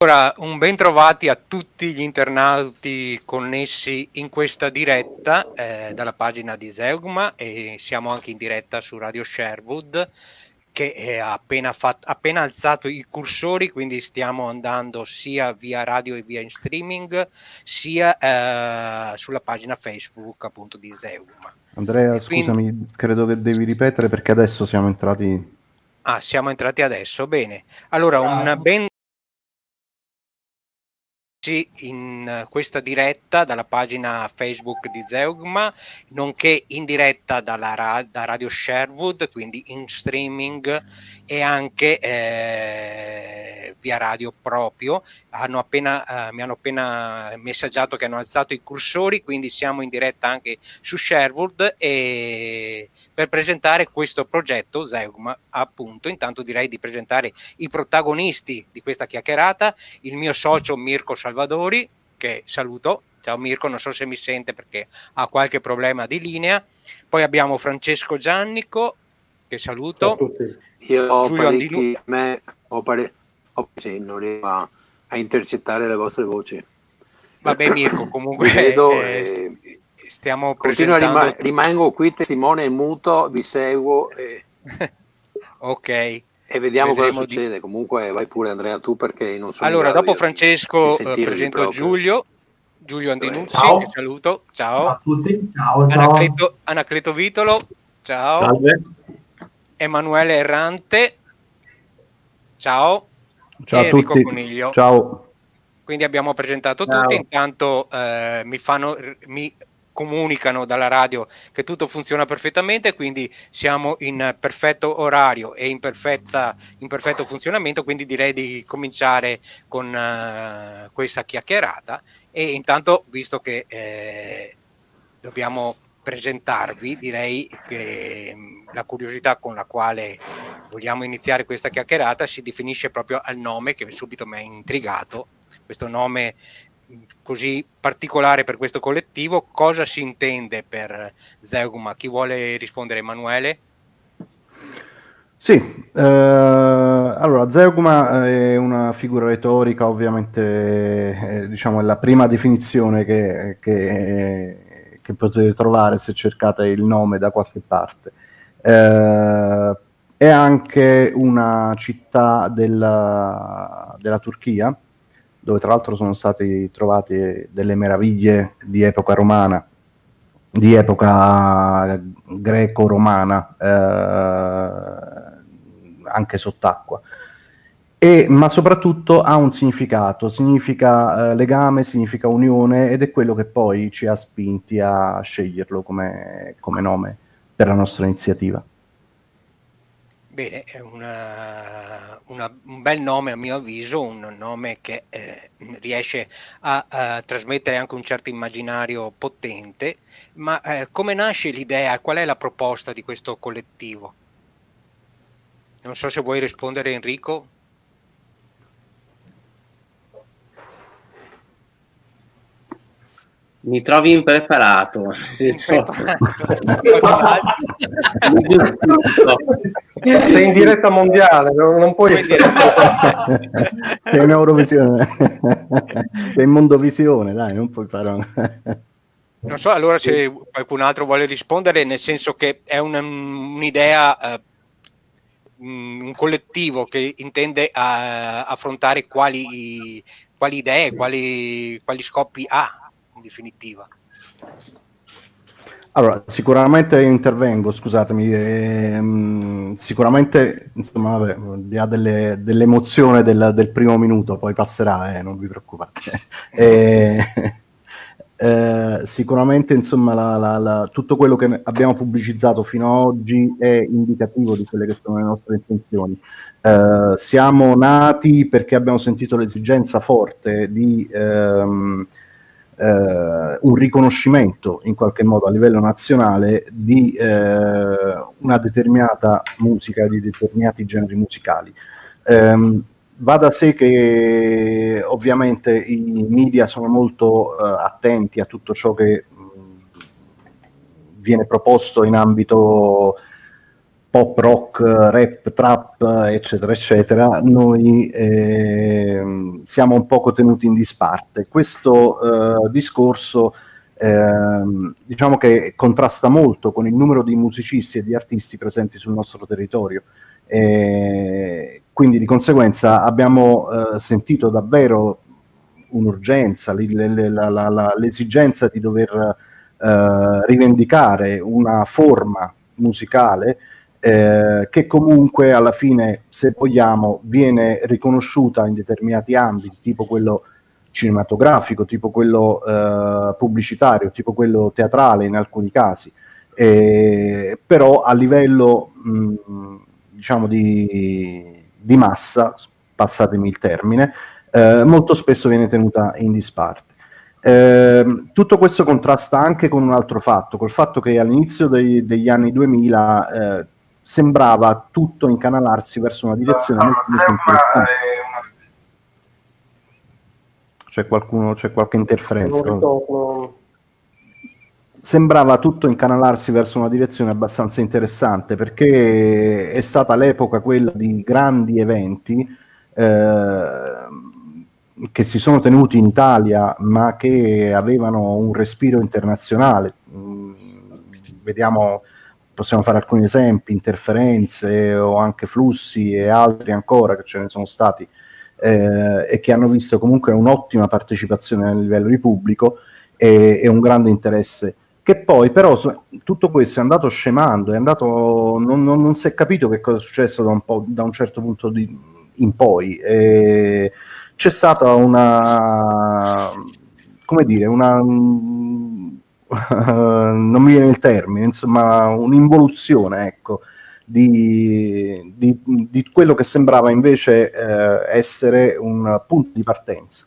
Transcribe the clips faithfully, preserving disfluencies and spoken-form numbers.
Allora, un ben trovati a tutti gli internauti connessi in questa diretta eh, dalla pagina di Zeugma, e siamo anche in diretta su Radio Sherwood, che ha appena, fatto, appena alzato i cursori, quindi stiamo andando sia via radio e via in streaming, sia eh, sulla pagina Facebook appunto di Zeugma. Andrea, e scusami, quindi... credo che devi ripetere perché adesso siamo entrati... Ah, siamo entrati adesso, bene. Allora, un ben... in questa diretta dalla pagina Facebook di Zeugma, nonché in diretta dalla ra- da Radio Sherwood, quindi in streaming e anche eh, via radio proprio. Hanno appena, eh, mi hanno appena messaggiato che hanno alzato i cursori, quindi siamo in diretta anche su Sherwood e per presentare questo progetto Zeugma, appunto. Intanto direi di presentare i protagonisti di questa chiacchierata: il mio socio Mirko Salvadori, che saluto. Ciao Mirko, non so se mi sente perché ha qualche problema di linea. Poi abbiamo Francesco Giannico, che saluto. Ciao a tutti. Io ho Giulio parecchi, Andinu- me ho pare, ho, sì, non riesco a, a intercettare le vostre voci. Vabbè Mirko, comunque Vi vedo, eh, eh, stiamo continuo a presentando... rima- rimango qui testimone in muto, vi seguo e, ok. e vediamo cosa Vedremo succede. di... Comunque vai pure Andrea tu, perché non sono Allora, in grado dopo io Francesco di eh, sentirvi presento proprio. Giulio, Giulio Andinuzzi, Ciao. che saluto. Ciao. Ciao a tutti, ciao, ciao. Anacleto, Anacleto Vitolo, ciao. Salve. Emanuele Errante, ciao. Ciao e a Enrico tutti, Coniglio. ciao. Quindi abbiamo presentato Ciao. tutti. Intanto eh, mi fanno mi comunicano dalla radio che tutto funziona perfettamente, quindi siamo in perfetto orario e in, perfetta, in perfetto funzionamento, quindi direi di cominciare con uh, questa chiacchierata. E intanto, visto che eh, dobbiamo presentarvi, direi che mh, la curiosità con la quale vogliamo iniziare questa chiacchierata si definisce proprio al nome, che subito mi ha intrigato, questo nome così particolare per questo collettivo. Cosa si intende per Zeugma? Chi vuole rispondere? Emanuele? Sì, eh, allora Zeugma è una figura retorica, ovviamente eh, diciamo è la prima definizione che, che, che potete trovare se cercate il nome da qualche parte. Eh, è anche una città della, della Turchia, dove tra l'altro sono state trovate delle meraviglie di epoca romana, di epoca greco-romana, eh, anche sott'acqua. E, ma soprattutto ha un significato, significa eh, legame, significa unione, ed è quello che poi ci ha spinti a sceglierlo come, come nome per la nostra iniziativa. Bene, è una, una, un bel nome a mio avviso, un nome che eh, riesce a, a trasmettere anche un certo immaginario potente. Ma eh, come nasce l'idea? Qual è la proposta di questo collettivo? Non so se vuoi rispondere, Enrico. Mi trovi impreparato. Sei in diretta mondiale, non puoi essere. Sei in Eurovisione, sei in Mondovisione, dai, non puoi fare un... Non so, allora se qualcun altro vuole rispondere, nel senso che è un, un'idea, eh, un collettivo che intende a, affrontare quali, quali idee, quali, quali scopi ha in definitiva. Allora, sicuramente intervengo, scusatemi, ehm, sicuramente, insomma, vabbè, ha delle, dell'emozione del, del primo minuto, poi passerà, eh, non vi preoccupate. eh, eh, sicuramente, insomma, la, la, la, tutto quello che abbiamo pubblicizzato fino ad oggi è indicativo di quelle che sono le nostre intenzioni. Eh, siamo nati perché abbiamo sentito l'esigenza forte di... Ehm, Uh, un riconoscimento in qualche modo a livello nazionale di uh, una determinata musica, di determinati generi musicali. Um, va da sé che ovviamente i media sono molto uh, attenti a tutto ciò che mh, viene proposto in ambito pop, rock, rap, trap, eccetera, eccetera, noi eh, siamo un poco tenuti in disparte. Questo eh, discorso eh, diciamo che contrasta molto con il numero di musicisti e di artisti presenti sul nostro territorio. Eh, quindi di conseguenza abbiamo eh, sentito davvero un'urgenza, l- l- la- la- la- l'esigenza di dover eh, rivendicare una forma musicale eh, che comunque alla fine, se vogliamo, viene riconosciuta in determinati ambiti, tipo quello cinematografico, tipo quello eh, pubblicitario, tipo quello teatrale in alcuni casi, eh, però a livello mh, diciamo di, di massa, passatemi il termine, eh, molto spesso viene tenuta in disparte. Eh, tutto questo contrasta anche con un altro fatto, col fatto che all'inizio dei, degli anni duemila eh, sembrava tutto incanalarsi verso una direzione molto, molto interessante. C'è qualcuno, c'è qualche interferenza? Sembrava tutto incanalarsi verso una direzione abbastanza interessante, perché è stata l'epoca quella di grandi eventi eh, che si sono tenuti in Italia, ma che avevano un respiro internazionale. Mm, vediamo, possiamo fare alcuni esempi: Interferenze o anche Flussi e altri ancora che ce ne sono stati eh, e che hanno visto comunque un'ottima partecipazione a livello di pubblico e, e un grande interesse. Che poi però so, tutto questo è andato scemando, è andato, non, non, non si è capito che cosa è successo da un, po', da un certo punto di, in poi. E c'è stata una, come dire, una, non mi viene il termine, insomma, un'involuzione, ecco, di, di, di quello che sembrava invece eh, essere un punto di partenza.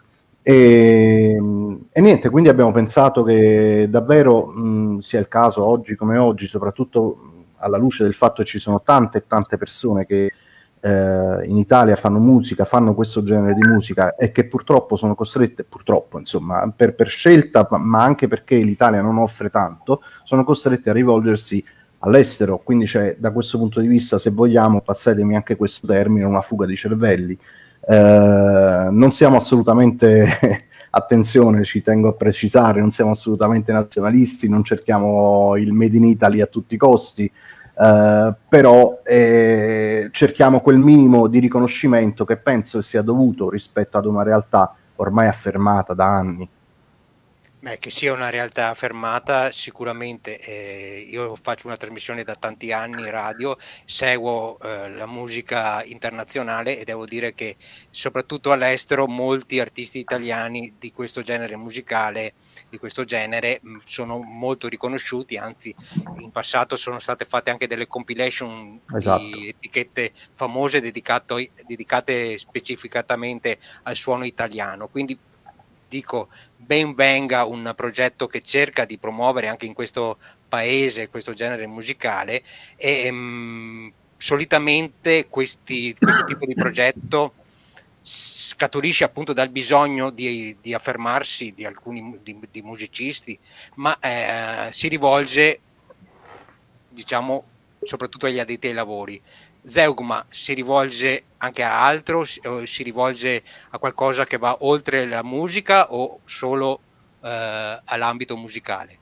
E, e niente, quindi abbiamo pensato che davvero mh, sia il caso oggi come oggi, soprattutto alla luce del fatto che ci sono tante e tante persone che eh, in Italia fanno musica, fanno questo genere di musica e che purtroppo sono costrette, purtroppo insomma, per, per scelta, ma anche perché l'Italia non offre tanto, sono costrette a rivolgersi all'estero. Quindi c'è, da questo punto di vista, se vogliamo, passatemi anche questo termine, una fuga di cervelli. Eh, non siamo assolutamente, attenzione, ci tengo a precisare, non siamo assolutamente nazionalisti, non cerchiamo il Made in Italy a tutti i costi, eh, però eh, cerchiamo quel minimo di riconoscimento che penso sia dovuto rispetto ad una realtà ormai affermata da anni. Beh, che sia una realtà affermata sicuramente. Eh, io faccio una trasmissione da tanti anni radio, seguo eh, la musica internazionale e devo dire che soprattutto all'estero molti artisti italiani di questo genere musicale, di questo genere, mh, sono molto riconosciuti, anzi in passato sono state fatte anche delle compilation Esatto. di etichette famose dedicato, dedicate specificatamente al suono italiano. Quindi dico, ben venga un progetto che cerca di promuovere anche in questo paese questo genere musicale e mh, solitamente questi, questo tipo di progetto scaturisce appunto dal bisogno di, di affermarsi di alcuni di, di musicisti, ma eh, si rivolge, diciamo, soprattutto agli addetti ai lavori. Zeugma si rivolge anche a altro, si, si rivolge a qualcosa che va oltre la musica o solo eh, all'ambito musicale?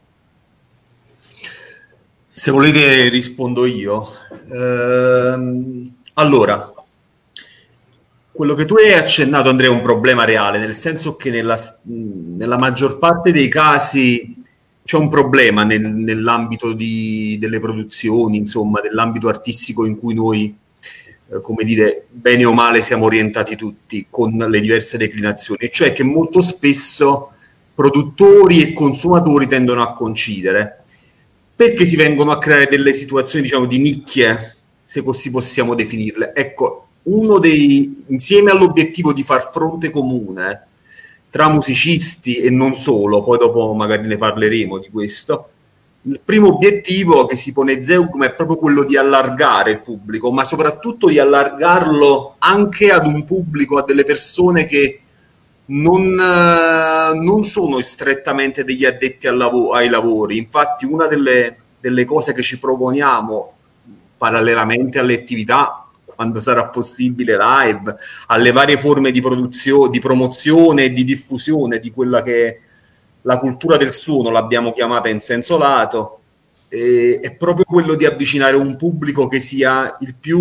Se volete rispondo io. Ehm, allora, quello che tu hai accennato, Andrea, è un problema reale, nel senso che nella, nella maggior parte dei casi c'è un problema nel, nell'ambito di, delle produzioni, insomma, dell'ambito artistico in cui noi, eh, come dire, bene o male siamo orientati tutti con le diverse declinazioni, e cioè che molto spesso produttori e consumatori tendono a coincidere, perché si vengono a creare delle situazioni, diciamo, di nicchie, se così possiamo definirle. Ecco, uno dei, insieme all'obiettivo di far fronte comune tra musicisti e non solo, poi dopo magari ne parleremo di questo, il primo obiettivo che si pone Zeugma è proprio quello di allargare il pubblico, ma soprattutto di allargarlo anche ad un pubblico, a delle persone che non, non sono strettamente degli addetti al lav- ai lavori. Infatti una delle, delle cose che ci proponiamo parallelamente alle attività, quando sarà possibile, live, alle varie forme di produzione, di promozione e di diffusione di quella che è la cultura del suono, l'abbiamo chiamata in senso lato, e, è proprio quello di avvicinare un pubblico che sia il più,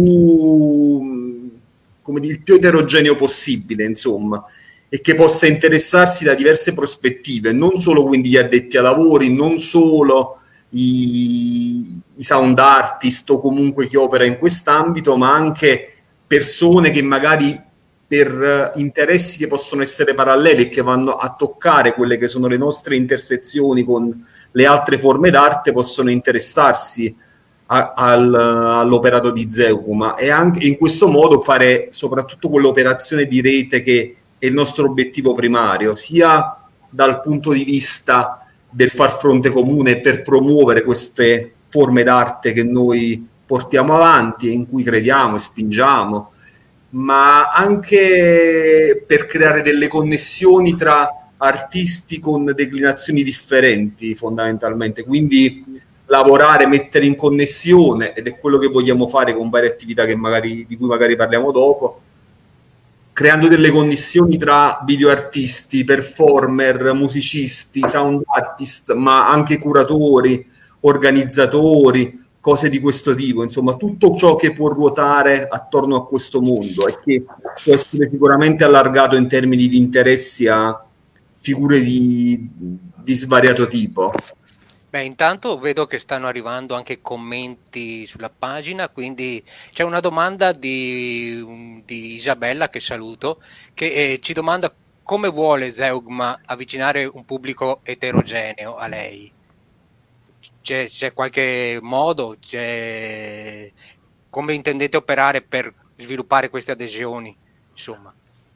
come dire, il più eterogeneo possibile, insomma, e che possa interessarsi da diverse prospettive, non solo quindi gli addetti ai lavori, non solo i, i sound artist o comunque chi opera in quest'ambito, ma anche persone che magari per interessi che possono essere paralleli e che vanno a toccare quelle che sono le nostre intersezioni con le altre forme d'arte possono interessarsi a, al, all'operato di Zeugma, e anche in questo modo fare soprattutto quell'operazione di rete che è il nostro obiettivo primario, sia dal punto di vista del far fronte comune per promuovere queste forme d'arte che noi portiamo avanti e in cui crediamo e spingiamo, ma anche per creare delle connessioni tra artisti con declinazioni differenti, fondamentalmente. Quindi lavorare, mettere in connessione, ed è quello che vogliamo fare con varie attività che magari, di cui magari parliamo dopo, creando delle connessioni tra videoartisti, performer, musicisti, sound artist, ma anche curatori, organizzatori, cose di questo tipo, insomma tutto ciò che può ruotare attorno a questo mondo e che può essere sicuramente allargato in termini di interessi a figure di, di svariato tipo. Beh, intanto vedo che stanno arrivando anche commenti sulla pagina, quindi c'è una domanda di, di Isabella, che saluto, che eh, ci domanda come vuole Zeugma avvicinare un pubblico eterogeneo a lei. C'è, c'è qualche modo? C'è... Come intendete operare per sviluppare queste adesioni? Insomma.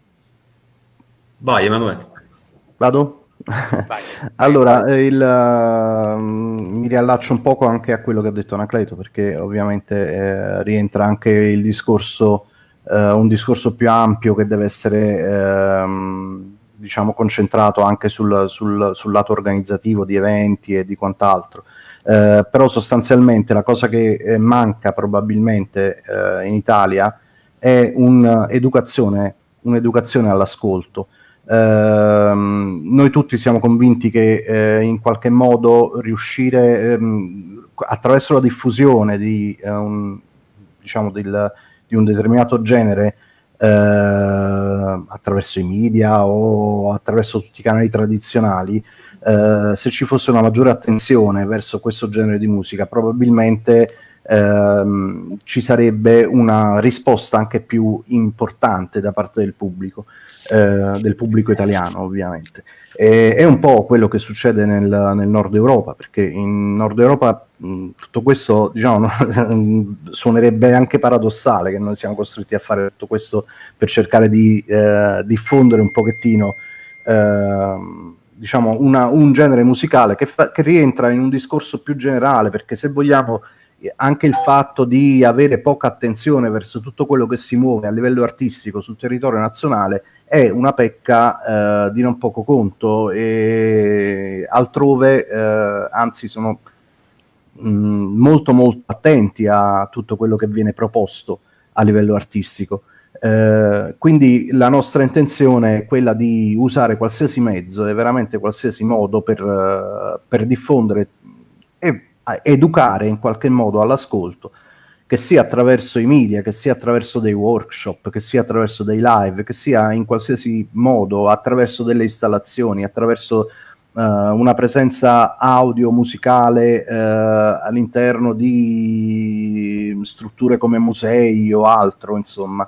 Vai Emanuele. Vado? Allora, il, uh, mi riallaccio un poco anche a quello che ha detto Anacleto, perché ovviamente eh, rientra anche il discorso, uh, un discorso più ampio che deve essere um, diciamo concentrato anche sul, sul, sul lato organizzativo di eventi e di quant'altro. Uh, però sostanzialmente la cosa che eh, manca probabilmente uh, in Italia è un'educazione, un'educazione all'ascolto. Uh, noi tutti siamo convinti che uh, in qualche modo riuscire um, attraverso la diffusione di, uh, un, diciamo del, di un determinato genere uh, attraverso i media o attraverso tutti i canali tradizionali, uh, se ci fosse una maggiore attenzione verso questo genere di musica, probabilmente uh, ci sarebbe una risposta anche più importante da parte del pubblico. Eh, del pubblico italiano, ovviamente. E, è un po' quello che succede nel, nel Nord Europa, perché in Nord Europa mh, tutto questo, diciamo, suonerebbe anche paradossale che noi siamo costretti a fare tutto questo per cercare di eh, diffondere un pochettino eh, diciamo una, un genere musicale che, fa, che rientra in un discorso più generale, perché se vogliamo anche il fatto di avere poca attenzione verso tutto quello che si muove a livello artistico sul territorio nazionale è una pecca eh, di non poco conto, e altrove eh, anzi sono mh, molto molto attenti a tutto quello che viene proposto a livello artistico. Eh, quindi la nostra intenzione è quella di usare qualsiasi mezzo e veramente qualsiasi modo per, uh, per diffondere e educare in qualche modo all'ascolto, che sia attraverso i media, che sia attraverso dei workshop, che sia attraverso dei live, che sia in qualsiasi modo attraverso delle installazioni, attraverso uh, una presenza audio musicale uh, all'interno di strutture come musei o altro, insomma.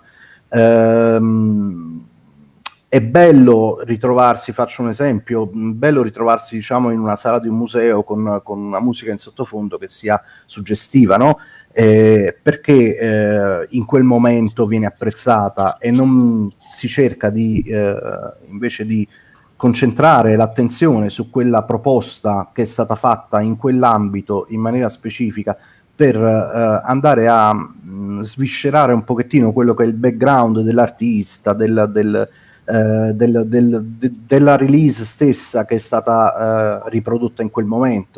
Um, è bello ritrovarsi, faccio un esempio, bello ritrovarsi, diciamo, in una sala di un museo con, con una musica in sottofondo che sia suggestiva, no? Eh, perché eh, in quel momento viene apprezzata e non si cerca di, eh, invece di concentrare l'attenzione su quella proposta che è stata fatta in quell'ambito in maniera specifica, per uh, andare a mh, sviscerare un pochettino quello che è il background dell'artista, del, del, uh, del, del, de, della release stessa che è stata uh, riprodotta in quel momento.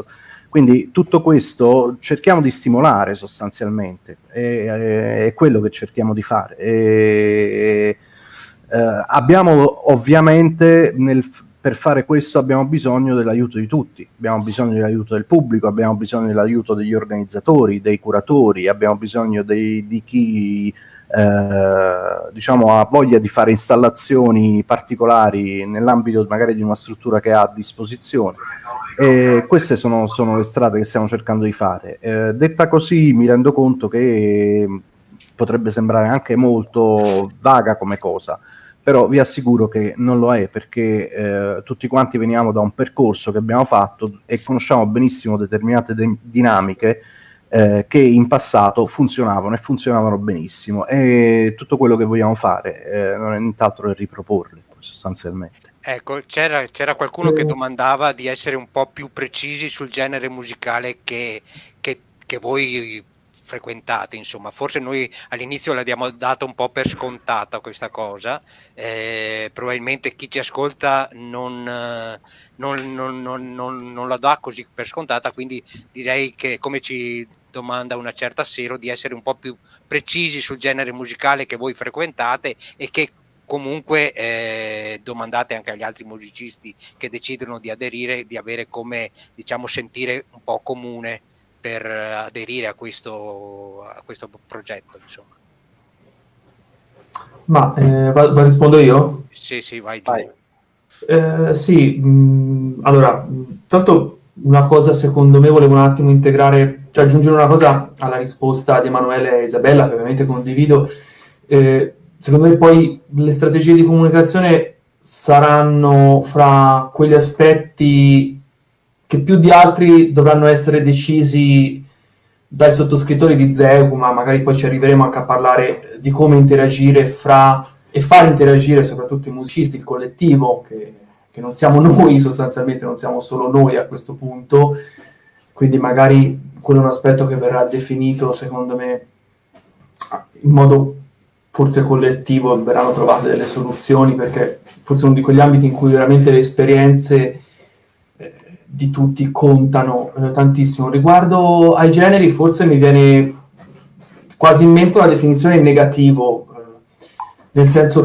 Quindi tutto questo cerchiamo di stimolare sostanzialmente, è, è, è quello che cerchiamo di fare. E, eh, abbiamo ovviamente, nel, per fare questo abbiamo bisogno dell'aiuto di tutti, abbiamo bisogno dell'aiuto del pubblico, abbiamo bisogno dell'aiuto degli organizzatori, dei curatori, abbiamo bisogno dei, di chi eh, diciamo ha voglia di fare installazioni particolari nell'ambito magari di una struttura che ha a disposizione. E queste sono, sono le strade che stiamo cercando di fare. Eh, detta così mi rendo conto che potrebbe sembrare anche molto vaga come cosa, però vi assicuro che non lo è, perché eh, tutti quanti veniamo da un percorso che abbiamo fatto e conosciamo benissimo determinate de- dinamiche eh, che in passato funzionavano e funzionavano benissimo, e tutto quello che vogliamo fare eh, non è nient'altro che riproporle sostanzialmente. Ecco, c'era, c'era qualcuno che domandava di essere un po' più precisi sul genere musicale che, che, che voi frequentate, insomma. Forse noi all'inizio l'abbiamo data un po' per scontata questa cosa, eh, probabilmente chi ci ascolta non, non, non, non, non, non la dà così per scontata, quindi direi che, come ci domanda una certa Sero, di essere un po' più precisi sul genere musicale che voi frequentate e che comunque eh, domandate anche agli altri musicisti che decidono di aderire, di avere come, diciamo, sentire un po' comune per aderire a questo, a questo progetto, insomma. Ma eh, va, va rispondo io? Sì, sì, vai giù. Vai. Eh, sì, mh, allora, tanto una cosa secondo me volevo un attimo integrare, cioè aggiungere una cosa alla risposta di Emanuele e Isabella, che ovviamente condivido. Eh, secondo me poi le strategie di comunicazione saranno fra quegli aspetti che più di altri dovranno essere decisi dai sottoscrittori di Zeugma, magari poi ci arriveremo anche a parlare di come interagire fra e far interagire soprattutto i musicisti, il collettivo, che, che non siamo noi sostanzialmente, non siamo solo noi a questo punto, quindi magari quello è un aspetto che verrà definito secondo me in modo forse collettivo, verranno trovate delle soluzioni, perché forse è uno di quegli ambiti in cui veramente le esperienze eh, di tutti contano eh, tantissimo. Riguardo ai generi forse mi viene quasi in mente una definizione in negativo, eh, nel senso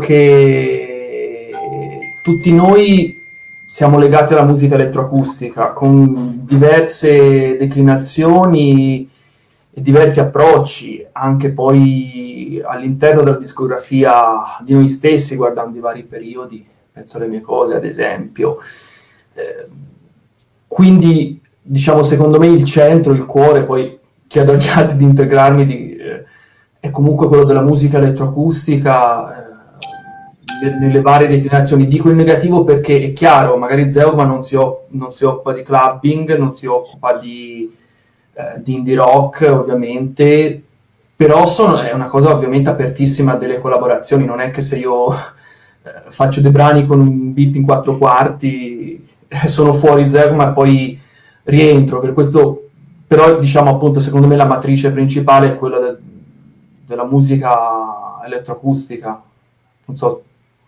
che tutti noi siamo legati alla musica elettroacustica con diverse declinazioni e diversi approcci, anche poi all'interno della discografia di noi stessi, guardando i vari periodi, penso alle mie cose ad esempio. Eh, quindi, diciamo, secondo me il centro, il cuore, poi chiedo agli altri di integrarmi, di, eh, è comunque quello della musica elettroacustica, eh, nelle varie declinazioni. Dico in negativo perché è chiaro, magari Zeugma non si, o- non si occupa di clubbing, non si occupa di, eh, di indie rock, ovviamente, però sono, è una cosa ovviamente apertissima a delle collaborazioni. Non è che se io eh, faccio dei brani con un beat in quattro quarti eh, sono fuori Zeugma e poi rientro. Per questo, però, diciamo, appunto, secondo me la matrice principale è quella de- della musica elettroacustica. Non so.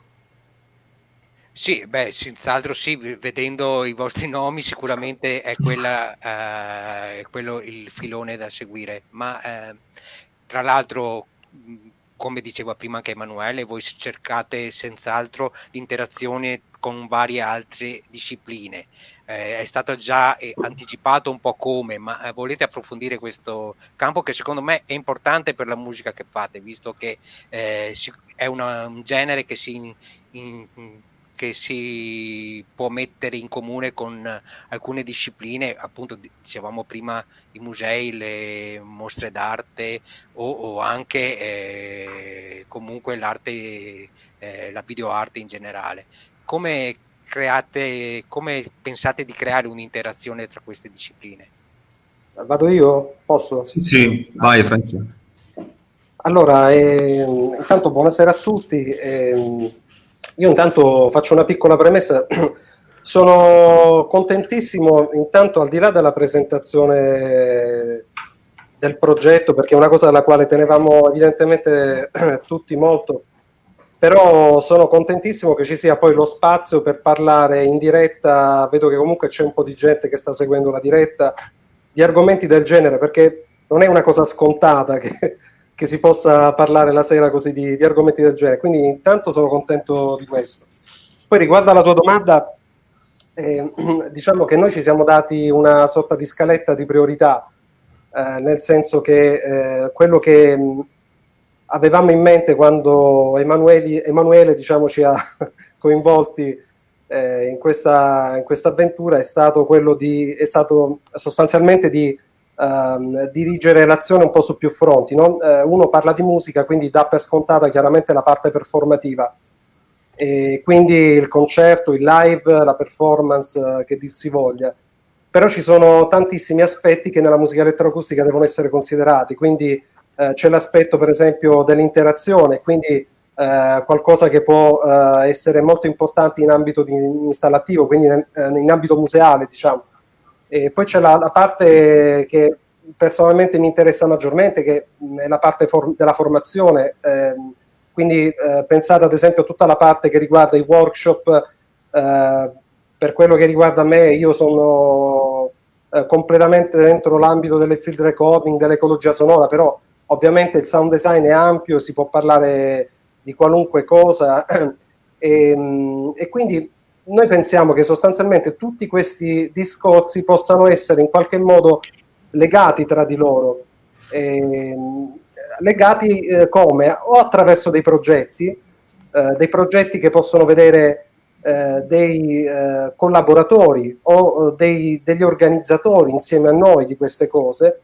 Sì, beh, senz'altro sì, vedendo i vostri nomi sicuramente è quella, eh, è quello il filone da seguire, ma eh, tra l'altro, come diceva prima anche Emanuele, voi cercate senz'altro l'interazione con varie altre discipline. Eh, è stato già eh, anticipato un po' come, ma eh, volete approfondire questo campo che secondo me è importante per la musica che fate, visto che eh, si, è una, un genere che si... In, in, che si può mettere in comune con alcune discipline, appunto dicevamo prima i musei, le mostre d'arte o, o anche eh, comunque l'arte, eh, la videoarte in generale. Come create, come pensate di creare un'interazione tra queste discipline? Vado io? Posso? Sì, sì, vai Francesco. Allora, eh, intanto buonasera a tutti. Eh, io intanto faccio una piccola premessa. Sono contentissimo, intanto, al di là della presentazione del progetto, perché è una cosa alla quale tenevamo evidentemente tutti molto, però sono contentissimo che ci sia poi lo spazio per parlare in diretta. Vedo che comunque c'è un po' di gente che sta seguendo la diretta, di argomenti del genere, perché non è una cosa scontata che, che si possa parlare la sera così di, di argomenti del genere, quindi intanto sono contento di questo. Poi riguardo alla tua domanda, eh, diciamo che noi ci siamo dati una sorta di scaletta di priorità, eh, nel senso che eh, quello che mh, avevamo in mente quando Emanuele, Emanuele diciamo, ci ha coinvolti eh, in questa in questa avventura è stato quello di è stato sostanzialmente di um, dirigere l'azione un po' su più fronti, no? Eh, uno parla di musica, quindi dà per scontata chiaramente la parte performativa, e quindi il concerto, il live, la performance, eh, che dir si voglia. Però ci sono tantissimi aspetti che nella musica elettroacustica devono essere considerati, quindi eh, c'è l'aspetto per esempio dell'interazione, quindi eh, qualcosa che può eh, essere molto importante in ambito di installativo, quindi nel, eh, in ambito museale, diciamo. E poi c'è la, la parte che personalmente mi interessa maggiormente, che è la parte for- della formazione, eh, quindi eh, pensate ad esempio a tutta la parte che riguarda i workshop. eh, per quello che riguarda me, io sono eh, completamente dentro l'ambito delle field recording, dell'ecologia sonora, però ovviamente il sound design è ampio, si può parlare di qualunque cosa e, e quindi noi pensiamo che sostanzialmente tutti questi discorsi possano essere in qualche modo legati tra di loro, eh, legati eh, come? O attraverso dei progetti, eh, dei progetti che possono vedere eh, dei eh, collaboratori o eh, dei, degli organizzatori insieme a noi di queste cose,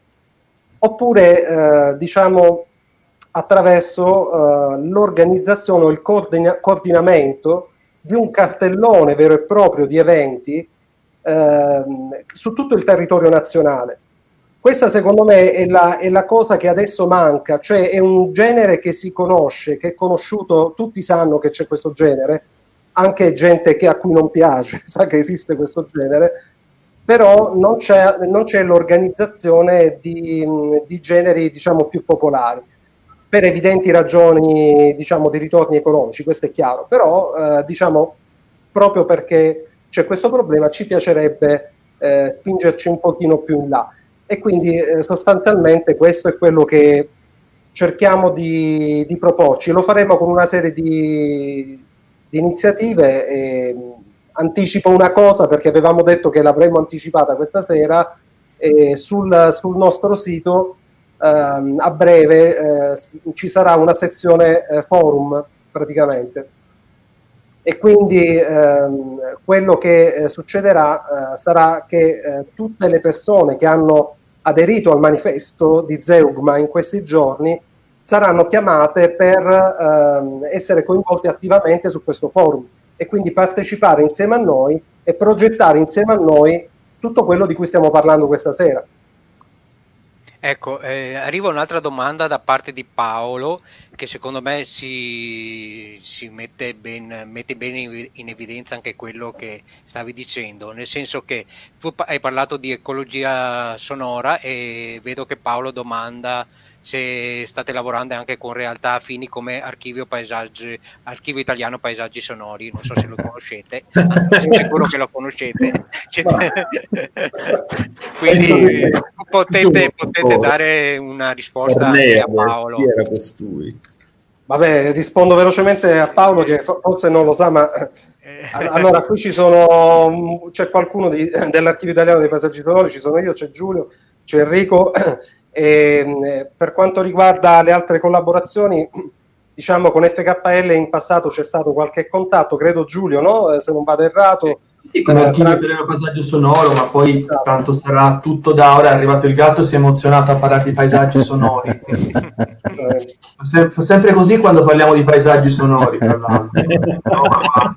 oppure eh, diciamo attraverso eh, l'organizzazione o il coordina- coordinamento di un cartellone vero e proprio di eventi eh, su tutto il territorio nazionale. Questa secondo me è la, è la cosa che adesso manca, cioè è un genere che si conosce, che è conosciuto, tutti sanno che c'è questo genere, anche gente che a cui non piace sa che esiste questo genere, però non c'è, non c'è l'organizzazione di, di generi diciamo più popolari, per evidenti ragioni diciamo di ritorni economici, questo è chiaro, però eh, diciamo proprio perché c'è questo problema ci piacerebbe eh, spingerci un pochino più in là, e quindi eh, sostanzialmente questo è quello che cerchiamo di, di proporci. Lo faremo con una serie di, di iniziative. E anticipo una cosa perché avevamo detto che l'avremmo anticipata questa sera, e sul, sul nostro sito ehm, a breve eh, ci sarà una sezione eh, forum praticamente, e quindi ehm, quello che eh, succederà eh, sarà che eh, tutte le persone che hanno aderito al manifesto di Zeugma in questi giorni saranno chiamate per ehm, essere coinvolte attivamente su questo forum e quindi partecipare insieme a noi e progettare insieme a noi tutto quello di cui stiamo parlando questa sera. Ecco, eh, arriva un'altra domanda da parte di Paolo che secondo me si, si mette, ben, mette bene in evidenza anche quello che stavi dicendo, nel senso che tu hai parlato di ecologia sonora e vedo che Paolo domanda se state lavorando anche con realtà affini come Archivio Paesaggi, Archivio Italiano Paesaggi Sonori, non so se lo conoscete, sono sicuro che lo conoscete. Quindi potete, potete dare una risposta anche a Paolo. Chi era costui? Vabbè, rispondo velocemente a Paolo che forse non lo sa, ma allora qui ci sono, c'è qualcuno di, dell'Archivio Italiano dei Paesaggi Sonori, ci sono io, c'è Giulio, c'è Enrico. E per quanto riguarda le altre collaborazioni, diciamo con F K L in passato c'è stato qualche contatto, credo Giulio, no? Se non vado errato. Sì, con Archivio Italiano Paesaggio Sonoro, ma poi esatto. Tanto sarà tutto da ora, è arrivato il gatto e si è emozionato a parlare di paesaggi sonori. Fa sempre così quando parliamo di paesaggi sonori, tra l'altro. No, ma...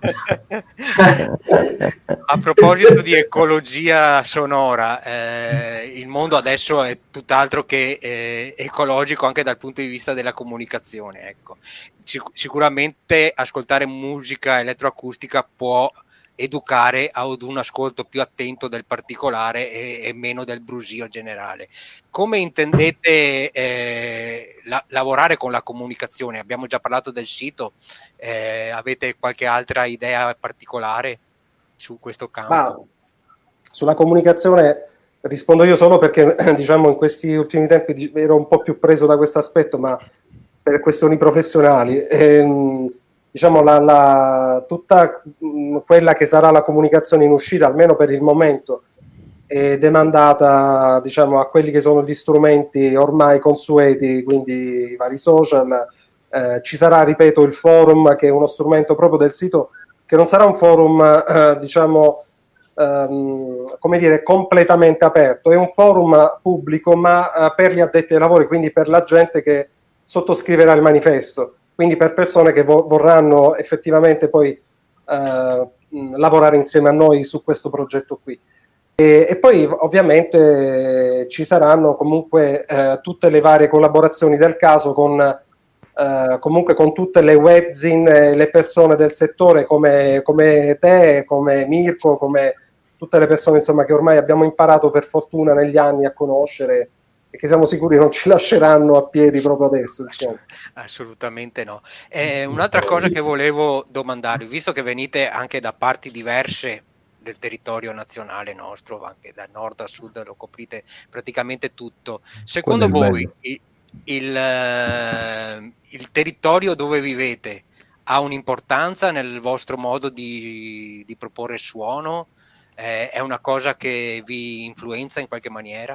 A proposito di ecologia sonora, eh, il mondo adesso è tutt'altro che eh, ecologico anche dal punto di vista della comunicazione. Ecco. Sic- sicuramente ascoltare musica elettroacustica può educare ad un ascolto più attento del particolare e, e meno del brusio generale. Come intendete eh, la, lavorare con la comunicazione? Abbiamo già parlato del sito, eh, avete qualche altra idea particolare su questo campo? Ma, sulla comunicazione rispondo io solo perché diciamo in questi ultimi tempi ero un po' più preso da questo aspetto, ma per questioni professionali. Ehm, diciamo la, la, tutta mh, quella che sarà la comunicazione in uscita, almeno per il momento, è demandata, diciamo, a quelli che sono gli strumenti ormai consueti, quindi i vari social. Eh, ci sarà, ripeto, il forum, che è uno strumento proprio del sito, che non sarà un forum, eh, diciamo, ehm, come dire, completamente aperto, è un forum pubblico, ma eh, per gli addetti ai lavori, quindi per la gente che sottoscriverà il manifesto, quindi per persone che vo- vorranno effettivamente poi eh, mh, lavorare insieme a noi su questo progetto qui. E, e poi ovviamente ci saranno comunque eh, tutte le varie collaborazioni del caso con eh, comunque con tutte le webzine, le persone del settore come, come te, come Mirko, come tutte le persone insomma che ormai abbiamo imparato per fortuna negli anni a conoscere e che siamo sicuri non ci lasceranno a piedi proprio adesso, insomma. Assolutamente no. Eh, un'altra cosa che volevo domandarvi, visto che venite anche da parti diverse del territorio nazionale nostro, anche da nord a sud lo coprite praticamente tutto, secondo voi il, il, il territorio dove vivete ha un'importanza nel vostro modo di, di proporre suono? Eh, è una cosa che vi influenza in qualche maniera?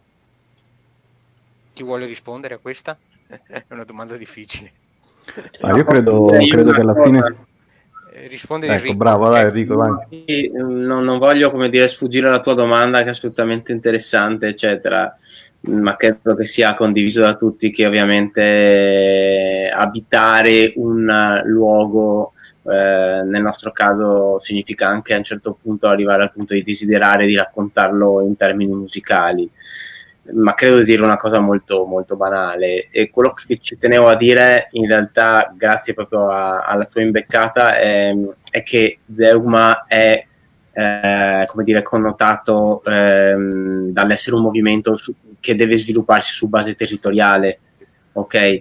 Chi vuole rispondere a questa? È una domanda difficile. Ah, io credo, credo che alla fine... Rispondi ecco, Enrico. Bravo, dai Enrico, vai. Non, non voglio, come dire, sfuggire alla tua domanda, che è assolutamente interessante, eccetera, ma credo che sia condiviso da tutti che ovviamente abitare un luogo, eh, nel nostro caso, significa anche a un certo punto arrivare al punto di desiderare di raccontarlo in termini musicali. Ma credo di dire una cosa molto molto banale, e quello che ci tenevo a dire in realtà, grazie proprio a, alla tua imbeccata, è, è che Zeugma è eh, come dire connotato ehm, dall'essere un movimento su, che deve svilupparsi su base territoriale, ok? E,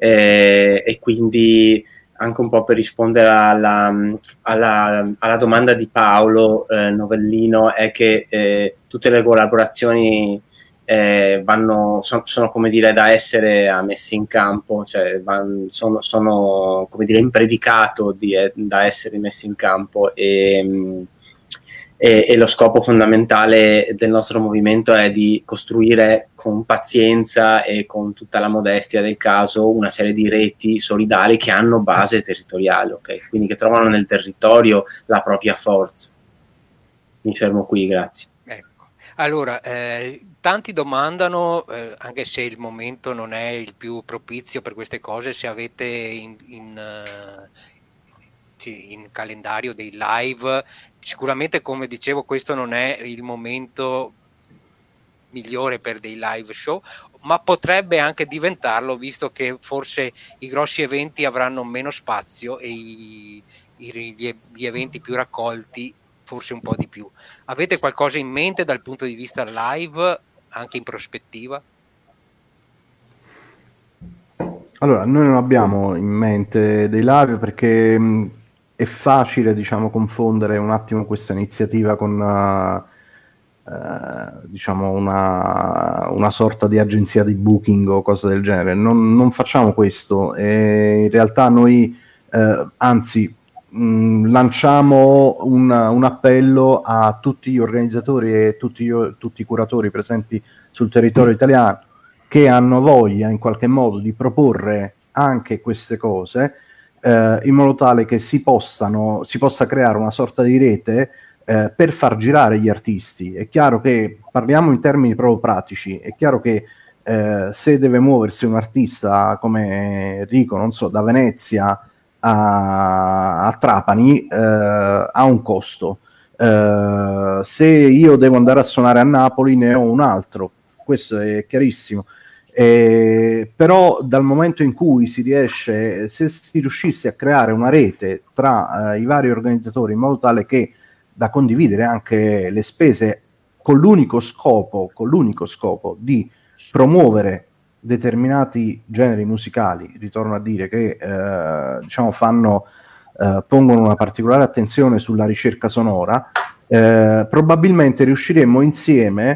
e quindi anche un po' per rispondere alla, alla, alla domanda di Paolo eh, Novellino, è che eh, tutte le collaborazioni Eh, vanno, sono, sono come dire da essere messe in campo, cioè van, sono, sono come dire in predicato di, eh, da essere messi in campo, e, e, e lo scopo fondamentale del nostro movimento è di costruire con pazienza e con tutta la modestia del caso una serie di reti solidali che hanno base territoriale, okay? Quindi che trovano nel territorio la propria forza. Mi fermo qui, grazie. Allora, eh, tanti domandano, eh, anche se il momento non è il più propizio per queste cose, se avete in, in, uh, sì, in calendario dei live. Sicuramente, come dicevo, questo non è il momento migliore per dei live show, ma potrebbe anche diventarlo, visto che forse i grossi eventi avranno meno spazio e i, i, gli, gli eventi più raccolti forse un po' di più. Avete qualcosa in mente dal punto di vista live, anche in prospettiva? Allora, noi non abbiamo in mente dei live perché mh, è facile, diciamo, confondere un attimo questa iniziativa con uh, uh, diciamo una, una sorta di agenzia di booking o cose del genere. Non, non facciamo questo, e in realtà noi, uh, anzi, mh, lanciamo un, un appello a tutti gli organizzatori e tutti, io, tutti i curatori presenti sul territorio italiano che hanno voglia in qualche modo di proporre anche queste cose, eh, in modo tale che si possano si possa creare una sorta di rete eh, per far girare gli artisti. È chiaro che parliamo in termini proprio pratici, è chiaro che eh, se deve muoversi un artista come Enrico, non so, da Venezia a, a Trapani, eh, ha un costo. Eh, se io devo andare a suonare a Napoli ne ho un altro, questo è chiarissimo. Eh, però dal momento in cui si riesce, se si riuscisse a creare una rete tra eh, i vari organizzatori in modo tale che da condividere anche le spese con l'unico scopo, con l'unico scopo di promuovere determinati generi musicali, ritorno a dire che eh, diciamo fanno eh, pongono una particolare attenzione sulla ricerca sonora, eh, probabilmente riusciremmo insieme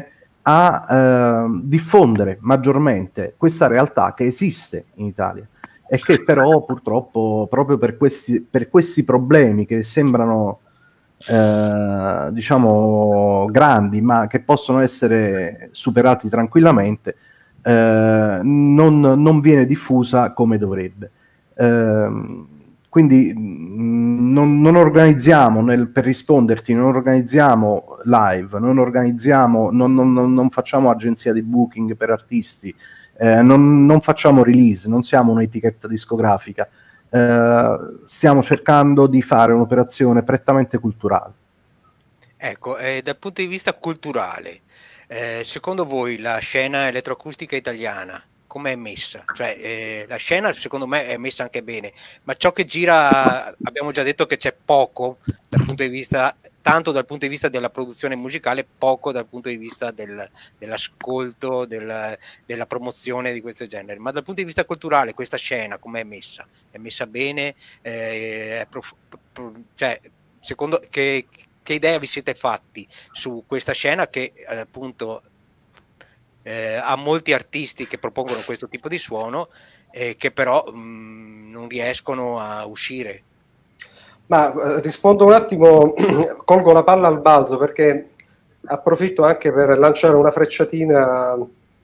a eh, diffondere maggiormente questa realtà che esiste in Italia e che però purtroppo proprio per questi, per questi problemi che sembrano eh, diciamo grandi ma che possono essere superati tranquillamente, eh, non, non viene diffusa come dovrebbe. Eh, quindi mh, non, non organizziamo, nel, per risponderti, non organizziamo live, non organizziamo, non, non, non facciamo agenzia di booking per artisti, eh, non, non facciamo release, non siamo un'etichetta discografica, eh, stiamo cercando di fare un'operazione prettamente culturale. Ecco, eh, dal punto di vista culturale, eh, secondo voi la scena elettroacustica italiana come è messa? Cioè, eh, la scena secondo me è messa anche bene, ma ciò che gira, abbiamo già detto che c'è poco dal punto di vista, tanto dal punto di vista della produzione musicale, poco dal punto di vista del, dell'ascolto, del, della promozione di questo genere. Ma dal punto di vista culturale, questa scena come è messa? È messa bene? Eh, è prof- pro- cioè, secondo che, che idea vi siete fatti su questa scena che eh, appunto Eh, ha molti artisti che propongono questo tipo di suono e eh, che però mh, non riescono a uscire? Ma eh, rispondo un attimo, colgo la palla al balzo perché approfitto anche per lanciare una frecciatina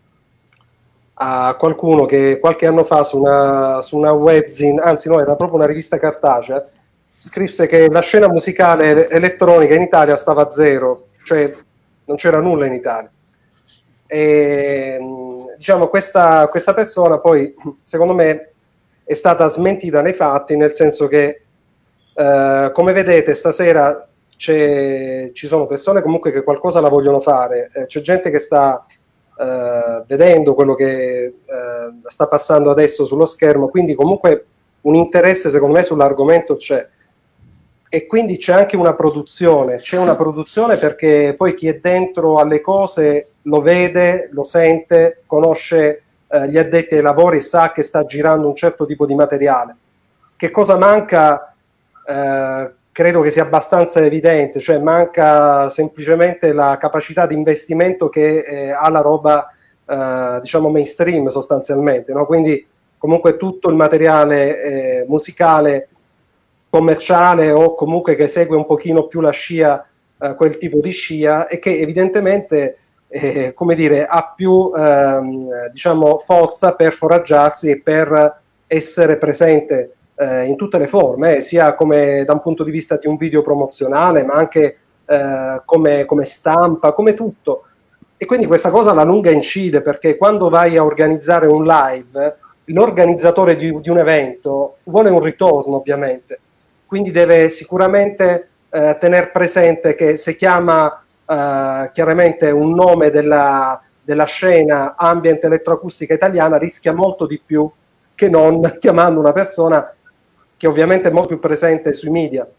a qualcuno che qualche anno fa su una, su una webzine, anzi no, era proprio una rivista cartacea, scrisse che la scena musicale elettronica in Italia stava a zero, cioè non c'era nulla in Italia. E, diciamo, questa, questa persona poi secondo me è stata smentita nei fatti, nel senso che eh, come vedete stasera c'è, ci sono persone comunque che qualcosa la vogliono fare, eh, c'è gente che sta eh, vedendo quello che eh, sta passando adesso sullo schermo, quindi comunque un interesse secondo me sull'argomento c'è. E quindi c'è anche una produzione, c'è una produzione perché poi chi è dentro alle cose lo vede, lo sente, conosce eh, gli addetti ai lavori e sa che sta girando un certo tipo di materiale. Che cosa manca? Eh, credo che sia abbastanza evidente, cioè manca semplicemente la capacità di investimento che eh, ha la roba eh, diciamo mainstream sostanzialmente, no? Quindi comunque tutto il materiale eh, musicale commerciale o comunque che segue un pochino più la scia, eh, quel tipo di scia, e che evidentemente eh, come dire, ha più ehm, diciamo forza per foraggiarsi e per essere presente eh, in tutte le forme, eh, sia come da un punto di vista di un video promozionale, ma anche eh, come, come stampa, come tutto. E quindi questa cosa alla lunga incide, perché quando vai a organizzare un live, l'organizzatore di, di un evento vuole un ritorno, ovviamente. Quindi deve sicuramente eh, tener presente che se chiama eh, chiaramente un nome della, della scena ambient elettroacustica italiana, rischia molto di più che non chiamando una persona che ovviamente è molto più presente sui media.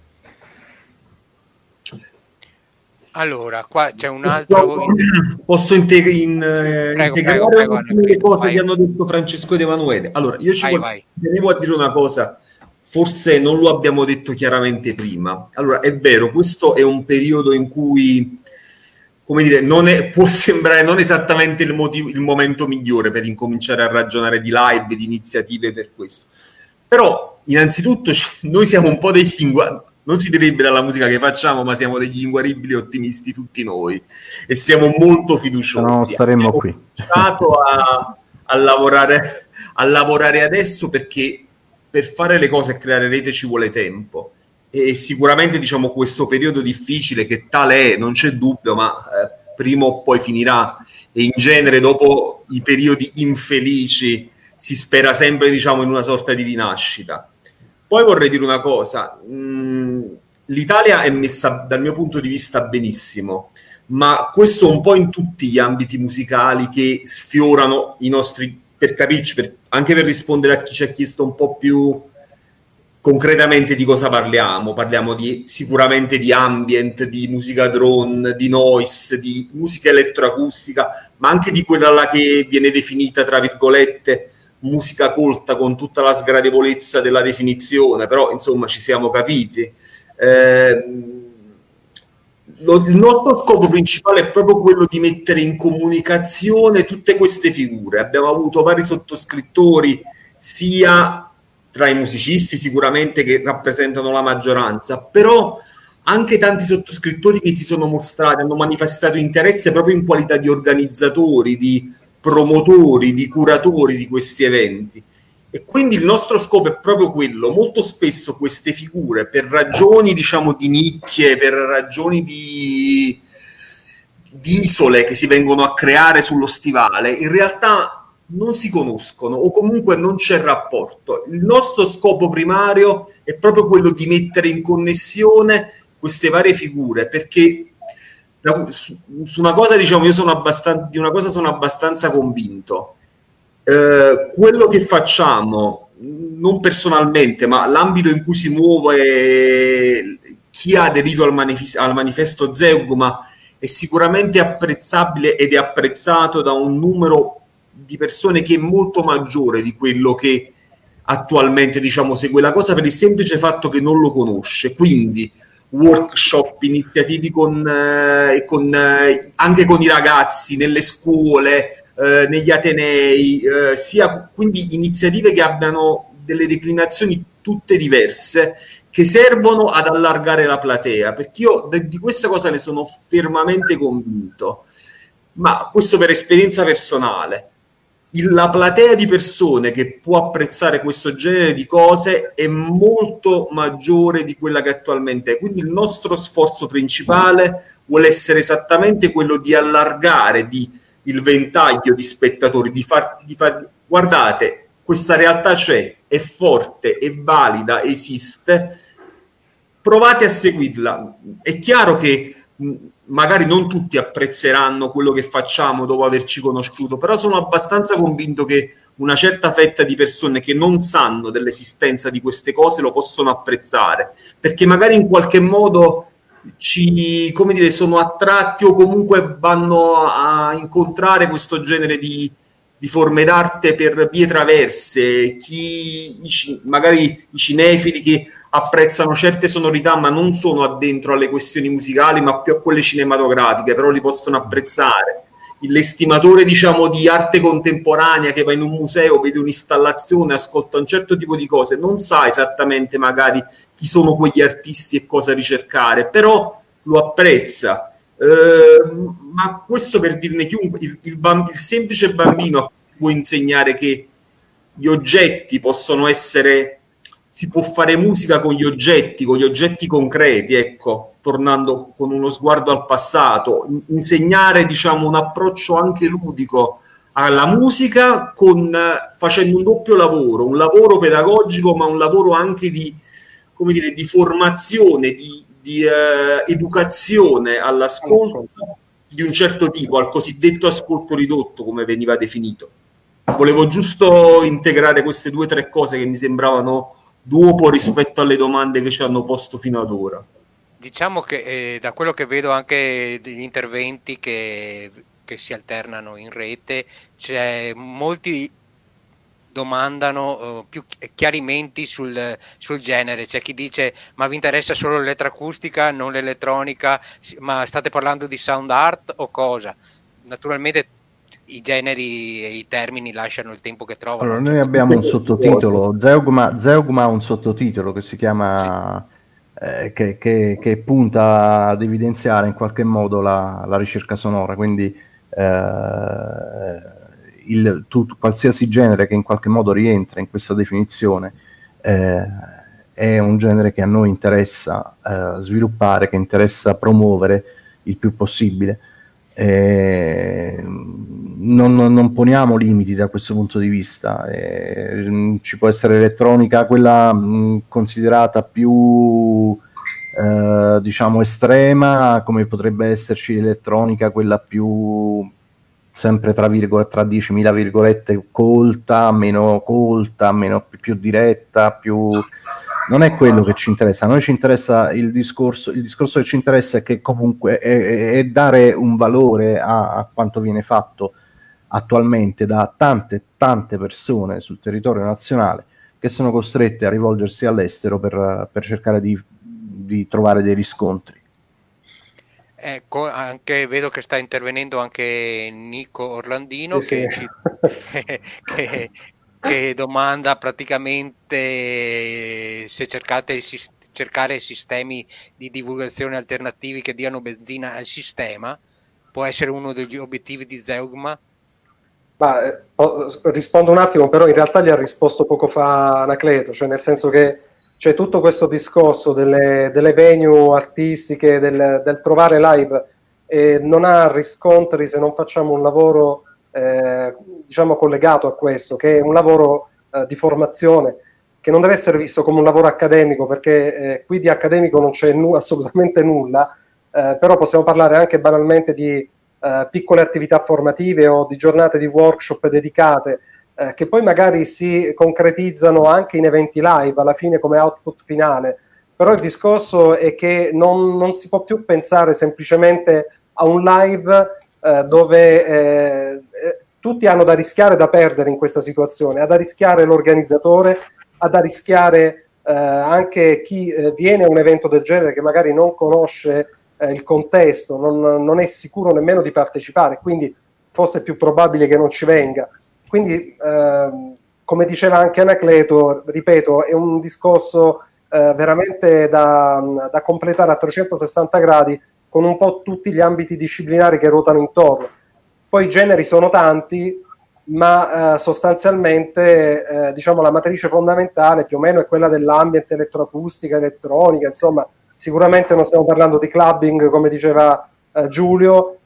Allora, qua c'è un altro... Posso integ- in, eh, prego, integrare prego, prego, le cose vai. che hanno detto Francesco ed Emanuele. Allora, io ci vai, tenevo vai. a dire una cosa, forse non lo abbiamo detto chiaramente prima. Allora, è vero, questo è un periodo in cui, come dire, non è, può sembrare non esattamente il, motivo, il momento migliore per incominciare a ragionare di live, di iniziative per questo. Però, innanzitutto, noi siamo un po' degli inguaribili, non si deriva dalla musica che facciamo, ma siamo degli inguaribili ottimisti tutti noi e siamo molto fiduciosi. No, saremmo qui. A, a, lavorare, a lavorare adesso perché per fare le cose e creare rete ci vuole tempo e sicuramente diciamo questo periodo difficile che tale è, non c'è dubbio, ma eh, prima o poi finirà e in genere dopo i periodi infelici si spera sempre diciamo in una sorta di rinascita. Poi vorrei dire una cosa, mh, l'Italia è messa dal mio punto di vista benissimo, ma questo un po' in tutti gli ambiti musicali che sfiorano i nostri, per capirci, per, anche per rispondere a chi ci ha chiesto un po' più concretamente di cosa parliamo. Parliamo di, sicuramente di ambient, di musica drone, di noise, di musica elettroacustica, ma anche di quella là che viene definita, tra virgolette, musica colta con tutta la sgradevolezza della definizione, però insomma ci siamo capiti. Eh, lo, il nostro scopo principale è proprio quello di mettere in comunicazione tutte queste figure. Abbiamo avuto vari sottoscrittori, sia tra i musicisti sicuramente, che rappresentano la maggioranza, però anche tanti sottoscrittori che si sono mostrati, hanno manifestato interesse proprio in qualità di organizzatori, di promotori, di curatori di questi eventi. E quindi il nostro scopo è proprio quello. Molto spesso queste figure, per ragioni diciamo di nicchie, per ragioni di, di isole che si vengono a creare sullo stivale, in realtà non si conoscono o comunque non c'è rapporto. Il nostro scopo primario è proprio quello di mettere in connessione queste varie figure, perché su, su una cosa diciamo io sono abbastanza di una cosa sono abbastanza convinto. Eh, quello che facciamo, non personalmente, ma l'ambito in cui si muove chi ha aderito al, manifes- al manifesto Zeugma è sicuramente apprezzabile ed è apprezzato da un numero di persone che è molto maggiore di quello che attualmente diciamo segue la cosa, per il semplice fatto che non lo conosce. Quindi workshop, iniziativi con, eh, con eh, anche con i ragazzi nelle scuole, eh, negli atenei, eh, sia quindi iniziative che abbiano delle declinazioni tutte diverse, che servono ad allargare la platea, perché io de- di questa cosa ne sono fermamente convinto, ma questo per esperienza personale. Il, la platea di persone che può apprezzare questo genere di cose è molto maggiore di quella che attualmente è, quindi il nostro sforzo principale vuole essere esattamente quello di allargare di, il ventaglio di spettatori, di far, di far guardate, questa realtà c'è, è forte, è valida, esiste, provate a seguirla. È chiaro che mh, magari non tutti apprezzeranno quello che facciamo dopo averci conosciuto, però sono abbastanza convinto che una certa fetta di persone che non sanno dell'esistenza di queste cose lo possono apprezzare, perché magari in qualche modo ci, come dire, sono attratti o comunque vanno a incontrare questo genere di, di forme d'arte per vie traverse, chi i, magari i cinefili che apprezzano certe sonorità ma non sono addentro alle questioni musicali ma più a quelle cinematografiche, però li possono apprezzare. L'estimatore diciamo di arte contemporanea che va in un museo, vede un'installazione, ascolta un certo tipo di cose, non sa esattamente magari chi sono quegli artisti e cosa ricercare, però lo apprezza. Eh, ma questo per dirne chiunque, il, il, bamb- il semplice bambino a cui può insegnare che gli oggetti possono essere, si può fare musica con gli oggetti, con gli oggetti concreti, ecco, tornando con uno sguardo al passato, insegnare diciamo un approccio anche ludico alla musica, con, facendo un doppio lavoro, un lavoro pedagogico ma un lavoro anche di, come dire, di formazione, di, di eh, educazione all'ascolto di un certo tipo, al cosiddetto ascolto ridotto come veniva definito. Volevo giusto integrare queste due o tre cose che mi sembravano dopo rispetto alle domande che ci hanno posto fino ad ora. Diciamo che eh, da quello che vedo anche degli interventi che, che si alternano in rete, c'è molti domandano uh, più chiarimenti sul, sul genere. C'è chi dice ma vi interessa solo l'elettroacustica, non l'elettronica, ma state parlando di sound art o cosa? Naturalmente i generi e i termini lasciano il tempo che trovano. Allora, noi abbiamo un sottotitolo, Zeugma, Zeugma ha un sottotitolo che si chiama sì. eh, che, che, che punta ad evidenziare in qualche modo la, la ricerca sonora, quindi eh, il, tutto, qualsiasi genere che in qualche modo rientra in questa definizione eh, è un genere che a noi interessa eh, sviluppare, che interessa promuovere il più possibile. Eh, non, non poniamo limiti da questo punto di vista, eh, ci può essere elettronica quella mh, considerata più eh, diciamo estrema, come potrebbe esserci elettronica quella più sempre tra virgolette, tra diecimila virgolette colta, meno colta, meno più diretta, più non è quello che ci interessa. A noi ci interessa il discorso, il discorso che ci interessa è che comunque è, è dare un valore a, a quanto viene fatto attualmente da tante tante persone sul territorio nazionale che sono costrette a rivolgersi all'estero per, per cercare di, di trovare dei riscontri. Ecco, anche vedo che sta intervenendo anche Nico Orlandino, sì, che, sì. Ci, che, che, che domanda praticamente se cercate cercare sistemi di divulgazione alternativi che diano benzina al sistema, può essere uno degli obiettivi di Zeugma? Ma, eh, rispondo un attimo, però in realtà gli ha risposto poco fa Anacleto, cioè nel senso che c'è tutto questo discorso delle, delle venue artistiche, del, del trovare live, e non ha riscontri se non facciamo un lavoro eh, diciamo collegato a questo, che è un lavoro eh, di formazione, che non deve essere visto come un lavoro accademico, perché eh, qui di accademico non c'è nu- assolutamente nulla, eh, però possiamo parlare anche banalmente di Uh, piccole attività formative o di giornate di workshop dedicate uh, che poi magari si concretizzano anche in eventi live alla fine come output finale. Però il discorso è che non, non si può più pensare semplicemente a un live uh, dove eh, tutti hanno da rischiare e da perdere in questa situazione. Ha da rischiare l'organizzatore, ha da rischiare uh, anche chi uh, viene a un evento del genere che magari non conosce Eh, il contesto, non, non è sicuro nemmeno di partecipare, quindi forse è più probabile che non ci venga. Quindi, ehm, come diceva anche Anacleto, ripeto, è un discorso eh, veramente da, da completare a trecentosessanta gradi con un po' tutti gli ambiti disciplinari che ruotano intorno. Poi i generi sono tanti, ma eh, sostanzialmente eh, diciamo la matrice fondamentale più o meno è quella dell'ambient, elettroacustica, elettronica, insomma. Sicuramente non stiamo parlando di clubbing, come diceva eh, Giulio,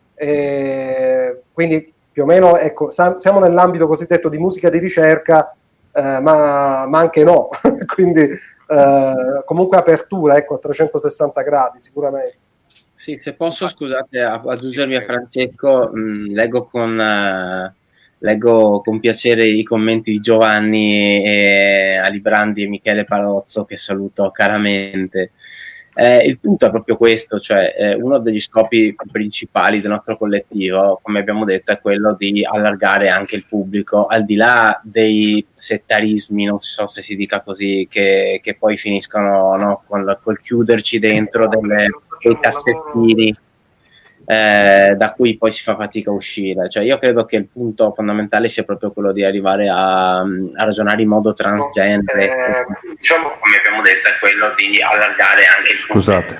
eh, quindi più o meno ecco, sa- siamo nell'ambito cosiddetto di musica di ricerca, eh, ma, ma anche no, quindi eh, comunque apertura ecco, a trecentosessanta gradi sicuramente. Sì, se posso, scusate, aggiungermi a Francesco, mh, leggo con... Uh... Leggo con piacere i commenti di Giovanni, e Alibrandi e Michele Palozzo, che saluto caramente. Eh, il punto è proprio questo, cioè eh, uno degli scopi principali del nostro collettivo, come abbiamo detto, è quello di allargare anche il pubblico, al di là dei settarismi, non so se si dica così, che, che poi finiscono no, col, col chiuderci dentro delle, dei cassettini. Eh, da cui poi si fa fatica a uscire. Cioè io credo che il punto fondamentale sia proprio quello di arrivare a, a ragionare in modo transgender, eh, diciamo, come abbiamo detto, è quello di allargare anche il scusate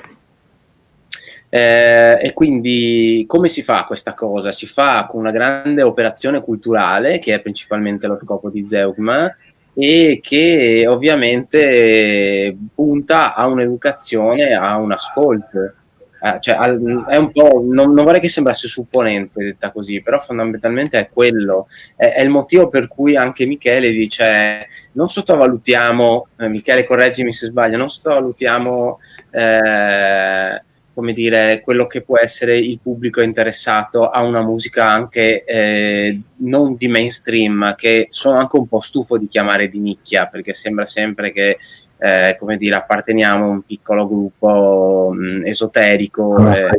eh, e quindi come si fa questa cosa? Si fa con una grande operazione culturale, che è principalmente lo scopo di Zeugma, e che ovviamente punta a un'educazione, a un ascolto. Eh, cioè, è un po', non, non vorrei che sembrasse supponente detta così, però fondamentalmente è quello, è, è il motivo per cui anche Michele dice non sottovalutiamo, eh, Michele correggimi se sbaglio, non sottovalutiamo eh, come dire, quello che può essere il pubblico interessato a una musica anche eh, non di mainstream, che sono anche un po' stufo di chiamare di nicchia, perché sembra sempre che Eh, come dire, apparteniamo a un piccolo gruppo mh, esoterico. Eh.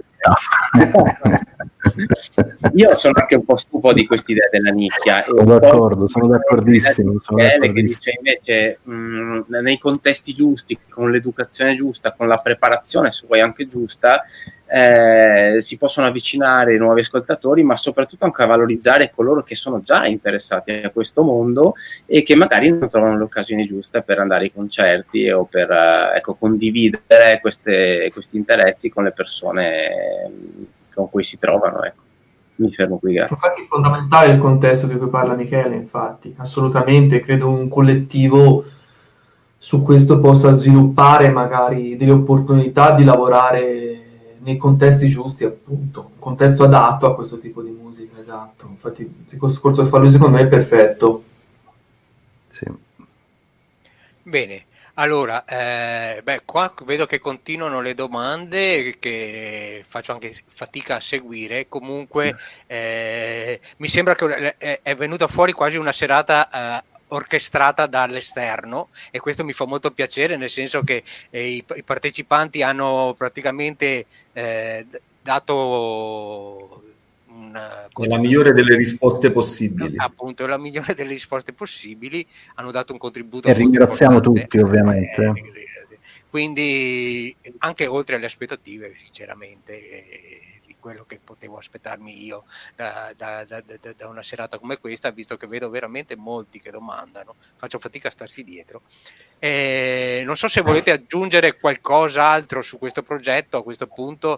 Io sono anche un po' stufo di quest'idea della nicchia. Sono d'accordo, sono d'accordissimo. Sono d'accordissimo. Che dice invece mh, nei contesti giusti, con l'educazione giusta, con la preparazione, se vuoi anche giusta, eh, si possono avvicinare nuovi ascoltatori, ma soprattutto anche a valorizzare coloro che sono già interessati a questo mondo e che magari non trovano le occasioni giuste per andare ai concerti o per eh, ecco, condividere queste, questi interessi con le persone con cui si trovano. Ecco. Mi fermo qui, grazie. Infatti è fondamentale il contesto di cui parla Michele, infatti, assolutamente, credo un collettivo su questo possa sviluppare magari delle opportunità di lavorare nei contesti giusti, appunto, un contesto adatto a questo tipo di musica, esatto. Infatti il discorso che fa lui secondo me è perfetto. Sì. Bene, allora, eh, beh, qua vedo che continuano le domande che faccio anche fatica a seguire, comunque eh, mi sembra che è venuta fuori quasi una serata eh, orchestrata dall'esterno, e questo mi fa molto piacere, nel senso che eh, i, i partecipanti hanno praticamente eh, dato una, la migliore delle risposte possibili, appunto la migliore delle risposte possibili, hanno dato un contributo e ringraziamo tutti ovviamente eh, quindi anche oltre alle aspettative, sinceramente, eh, di quello che potevo aspettarmi io da, da, da, da, da una serata come questa, visto che vedo veramente molti che domandano, faccio fatica a starci dietro. Eh, non so se volete aggiungere qualcos'altro su questo progetto a questo punto,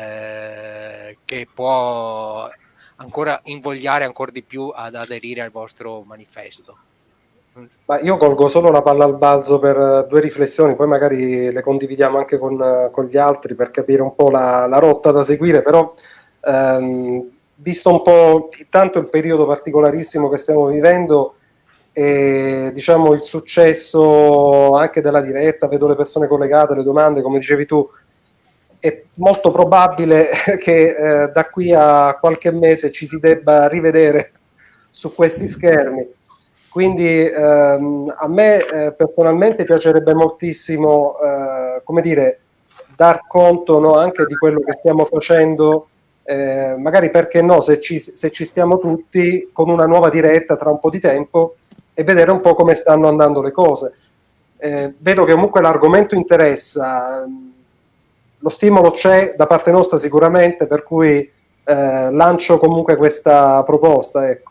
eh, che può ancora invogliare ancora di più ad aderire al vostro manifesto. Ma io colgo solo la palla al balzo per due riflessioni, poi magari le condividiamo anche con, con gli altri per capire un po' la, la rotta da seguire, però ehm, visto un po' tanto il periodo particolarissimo che stiamo vivendo e diciamo il successo anche della diretta, vedo le persone collegate, le domande, come dicevi tu, è molto probabile che eh, da qui a qualche mese ci si debba rivedere su questi schermi. Quindi ehm, a me eh, personalmente piacerebbe moltissimo, eh, come dire, dar conto, no, anche di quello che stiamo facendo, eh, magari perché no, se ci, se ci stiamo tutti con una nuova diretta tra un po' di tempo e vedere un po' come stanno andando le cose. Eh, vedo che comunque l'argomento interessa, lo stimolo c'è da parte nostra sicuramente, per cui eh, lancio comunque questa proposta, ecco.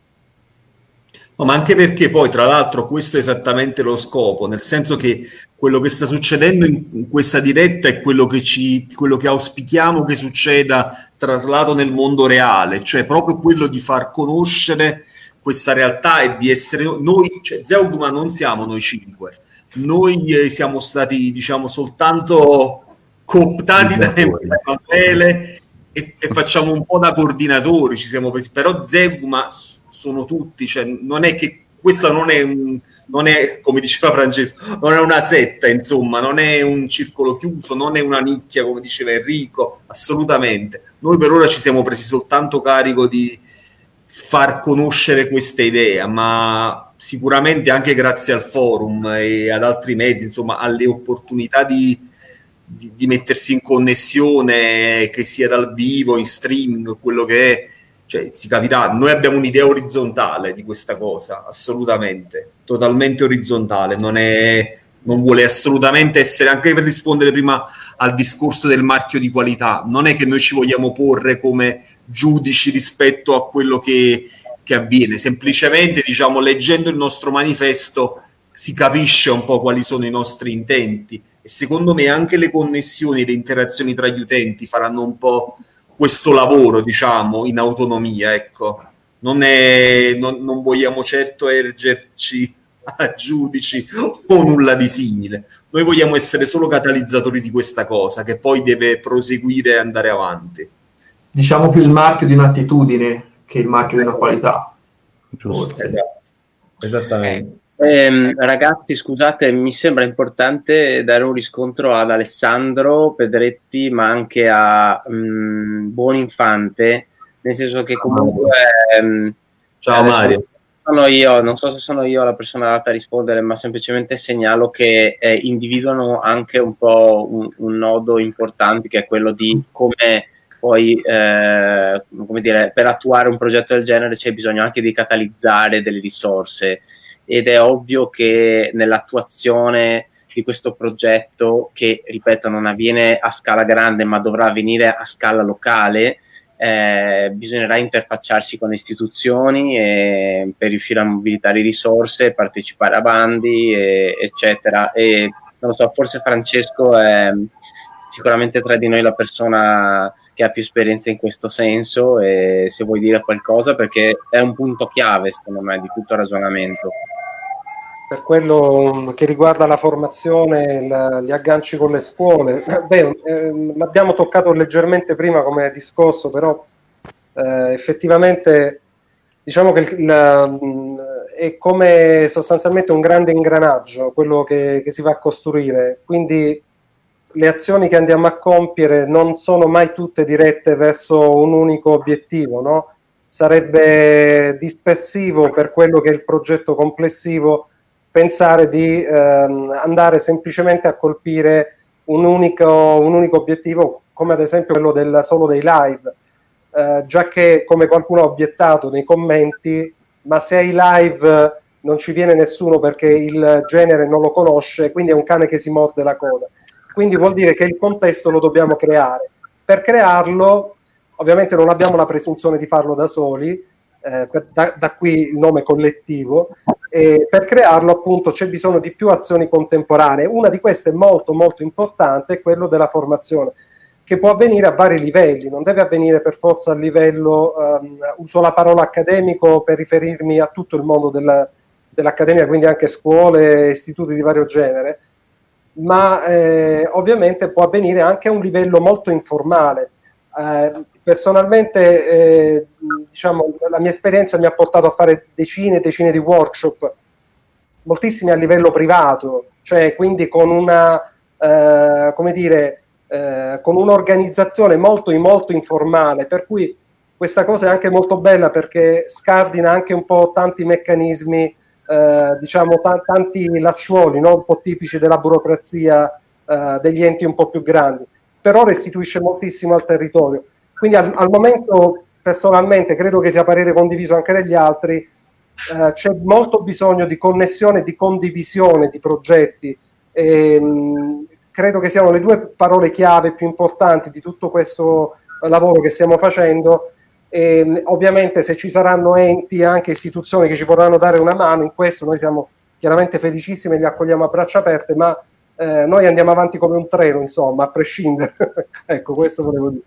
No, ma anche perché poi, tra l'altro, questo è esattamente lo scopo, nel senso che quello che sta succedendo in, in questa diretta è quello che, ci, quello che auspichiamo che succeda traslato nel mondo reale, cioè proprio quello di far conoscere questa realtà e di essere noi, cioè Zeugma non siamo noi cinque, noi eh, siamo stati, diciamo, soltanto cooptati da Emanuele e, e facciamo un po' da coordinatori, ci siamo presi, però Zeugma sono tutti, cioè non è che questa non è un, non è, come diceva Francesco, non è una setta, insomma, non è un circolo chiuso, non è una nicchia, come diceva Enrico, assolutamente. Noi per ora ci siamo presi soltanto carico di far conoscere questa idea, ma sicuramente anche grazie al forum e ad altri mezzi, insomma, alle opportunità di, di, di mettersi in connessione, che sia dal vivo, in streaming, quello che è. Cioè, si capirà, noi abbiamo un'idea orizzontale di questa cosa, assolutamente, totalmente orizzontale, non, è, non vuole assolutamente essere, anche per rispondere prima al discorso del marchio di qualità, non è che noi ci vogliamo porre come giudici rispetto a quello che, che avviene, semplicemente, diciamo, leggendo il nostro manifesto si capisce un po' quali sono i nostri intenti e secondo me anche le connessioni, le interazioni tra gli utenti faranno un po' questo lavoro, diciamo, in autonomia, ecco. Non, è, non, non vogliamo certo ergerci a giudici o nulla di simile. Noi vogliamo essere solo catalizzatori di questa cosa, che poi deve proseguire e andare avanti. Diciamo più il marchio di un'attitudine che il marchio di una qualità. Giusto. Esatto. Esattamente. Eh, ragazzi, scusate, mi sembra importante dare un riscontro ad Alessandro Pedretti, ma anche a um, Buoninfante, nel senso che comunque um, ciao Mario, sono io, non so se sono io la persona adatta a rispondere, ma semplicemente segnalo che eh, individuano anche un po' un, un nodo importante, che è quello di come poi eh, come dire, per attuare un progetto del genere c'è bisogno anche di catalizzare delle risorse. Ed è ovvio che nell'attuazione di questo progetto, che ripeto non avviene a scala grande ma dovrà avvenire a scala locale, eh, bisognerà interfacciarsi con le istituzioni e, per riuscire a mobilitare risorse, partecipare a bandi e, eccetera. E non lo so, forse Francesco è sicuramente tra di noi la persona che ha più esperienza in questo senso, e se vuoi dire qualcosa, perché è un punto chiave secondo me di tutto il ragionamento. Per quello che riguarda la formazione, la, gli agganci con le scuole, beh, eh, l'abbiamo toccato leggermente prima come discorso, però eh, effettivamente diciamo che il, la, è come sostanzialmente un grande ingranaggio quello che, che si va a costruire, quindi le azioni che andiamo a compiere non sono mai tutte dirette verso un unico obiettivo, no? Sarebbe dispersivo per quello che è il progetto complessivo pensare di ehm, andare semplicemente a colpire un unico, un unico obiettivo, come ad esempio quello del, solo dei live, eh, già che, come qualcuno ha obiettato nei commenti, ma se ai live non ci viene nessuno perché il genere non lo conosce, quindi è un cane che si morde la coda. Quindi vuol dire che il contesto lo dobbiamo creare. Per crearlo, ovviamente non abbiamo la presunzione di farlo da soli, eh, per, da, da qui il nome collettivo, e per crearlo appunto c'è bisogno di più azioni contemporanee. Una di queste molto molto importante è quello della formazione, che può avvenire a vari livelli, non deve avvenire per forza a livello, um, uso la parola accademico per riferirmi a tutto il mondo della, dell'accademia, quindi anche scuole, istituti di vario genere, ma eh, ovviamente può avvenire anche a un livello molto informale. Eh, personalmente eh, diciamo, la mia esperienza mi ha portato a fare decine e decine di workshop, moltissimi a livello privato, cioè quindi con una eh, come dire eh, con un'organizzazione molto molto informale, per cui questa cosa è anche molto bella perché scardina anche un po' tanti meccanismi, eh, diciamo t- tanti lacciuoli, no? Un po' tipici della burocrazia eh, degli enti un po' più grandi, però restituisce moltissimo al territorio. Quindi al, al momento personalmente credo che sia parere condiviso anche dagli altri, eh, c'è molto bisogno di connessione, di condivisione di progetti, e, mh, credo che siano le due parole chiave più importanti di tutto questo lavoro che stiamo facendo. E, ovviamente se ci saranno enti e anche istituzioni che ci vorranno dare una mano in questo, noi siamo chiaramente felicissimi e li accogliamo a braccia aperte, ma eh, noi andiamo avanti come un treno, insomma, a prescindere. Ecco, questo volevo dire.